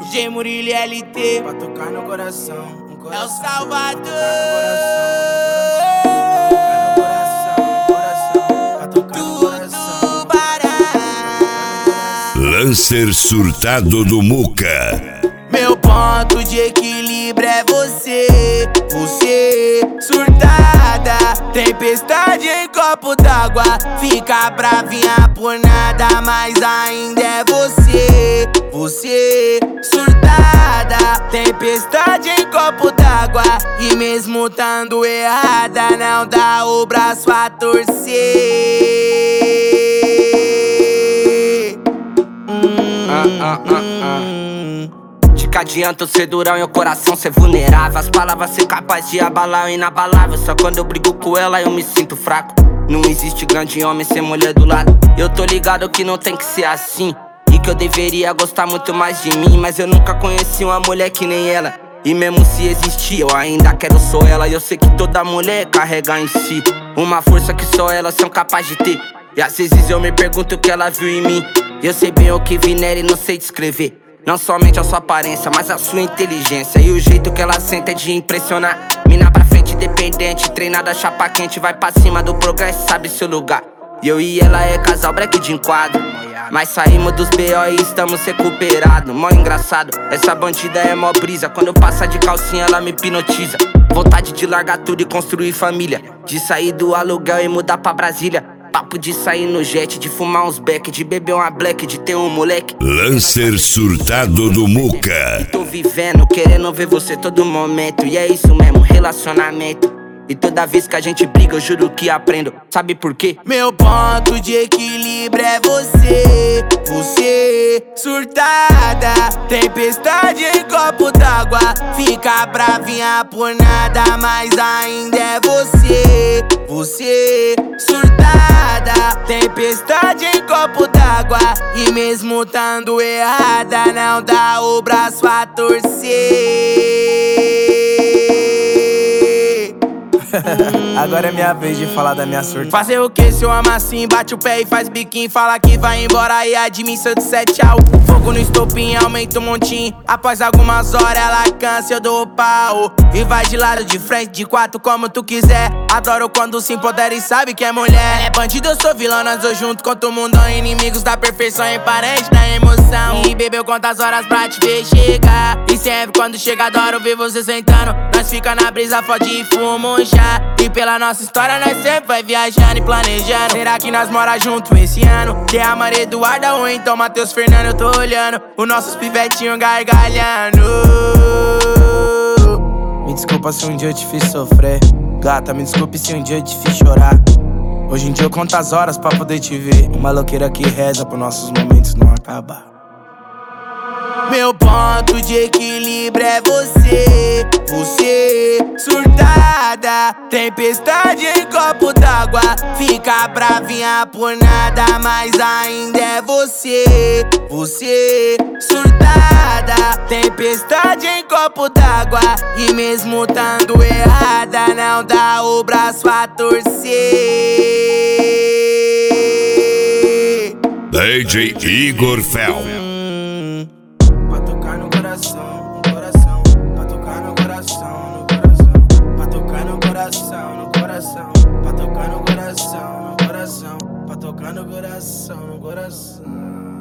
DJ Murilo LT, pra tocar no coração, é o Salvador. Tudo para Lancer Surtado do Muca. Meu ponto de equilíbrio é você, você surtada, tempestade em copo d'água, fica bravinha por nada, mas ainda é você, você surtada, tempestade em copo d'água, e mesmo tando errada, não dá o braço a torcer. De que adianta eu ser durão e o coração ser vulnerável, as palavras ser capaz de abalar o inabalável. Só quando eu brigo com ela eu me sinto fraco. Não existe grande homem sem mulher do lado. Eu tô ligado que não tem que ser assim, e que eu deveria gostar muito mais de mim, mas eu nunca conheci uma mulher que nem ela. E mesmo se existir, eu ainda quero só ela. E eu sei que toda mulher carrega em si uma força que só elas são capazes de ter. E às vezes eu me pergunto o que ela viu em mim. Eu sei bem o que vi nela e não sei descrever. Não somente a sua aparência, mas a sua inteligência. E o jeito que ela sente é de impressionar. Mina pra frente, independente, treinada, chapa quente, vai pra cima do progresso, sabe seu lugar. E eu e ela é casal break de enquadro, mas saímos dos B.O. e estamos recuperados. Mó engraçado, essa bandida é mó brisa. Quando passa de calcinha ela me hipnotiza. Vontade de largar tudo e construir família, de sair do aluguel e mudar pra Brasília. Papo de sair no jet, de fumar uns beck, de beber uma black, de ter um moleque. Lancer Surtado do Muca. Tô vivendo, querendo ver você todo momento. E é isso mesmo, relacionamento. E toda vez que a gente briga eu juro que aprendo. Sabe por quê? Meu ponto de equilíbrio é você, você surtada, tempestade em copo d'água, fica bravinha por nada, mas ainda é você, você surtada, tempestade em copo d'água, e mesmo tando errada não dá o braço a torcer. Agora é minha vez de falar da minha surta. Fazer o que se eu ama assim? Bate o pé e faz biquinho, fala que vai embora e admin seu de 7 tchau. Fogo no estopim, aumenta um montinho. Após algumas horas ela cansa, eu dou o pau. E vai de lado, de frente, de quatro, como tu quiser. Adoro quando se empodera e sabe que é mulher. Ela é bandido, eu sou vilão, nós dois junto contra o mundão. Inimigos da perfeição e parente da emoção. E bebeu quantas horas pra te ver chegar. E sempre quando chega adoro ver você sentando. Nós fica na brisa, fode e fuma um chá. E pela nossa história nós sempre vai viajando e planejando. Será que nós mora junto esse ano? Que é a Maria Eduarda ou então Matheus Fernando? Eu tô olhando os nossos pivetinhos gargalhando. Me desculpa se um dia eu te fiz sofrer, gata, me desculpe se um dia eu te fiz chorar. Hoje em dia eu conto as horas pra poder te ver, uma louqueira que reza pros nossos momentos não acabar. Meu ponto de equilíbrio é você, você surtada, tempestade em copo d'água, fica bravinha por nada, mas ainda é você, você surtada, tempestade em copo d'água, e mesmo tando errada não dá o braço a torcer. DJ Igor Fel. Pra tocar no coração, no coração. Pra tocar no coração, no coração. Pra tocar no coração, no coração. Pra tocar no coração, no coração. Pra tocar no coração, no coração.